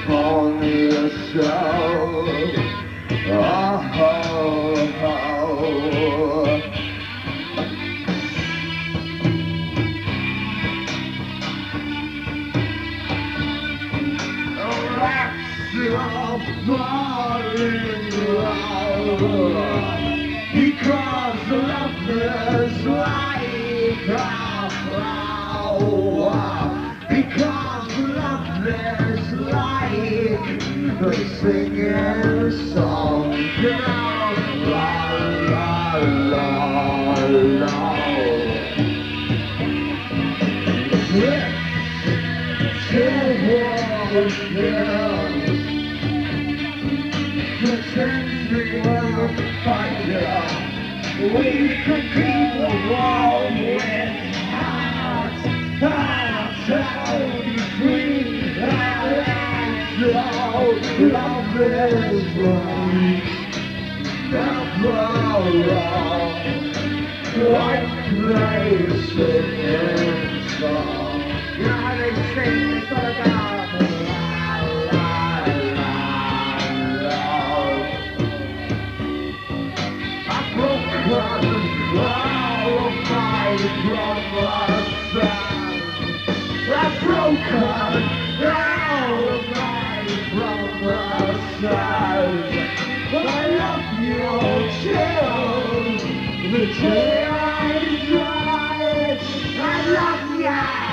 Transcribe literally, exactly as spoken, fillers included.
on the show. Oh, oh, oh. Your falling love, because love is like a flower, because love is like a singing song. Girl, la la la la. Yes, she was girl. Pretending we're fire, we could be warm with hearts, hearts out free, hearts out. Love is right, never wrong, like place in song. You know how they sing, it's all about I'm broken, all of my promises. I love you till the day I die. I love you.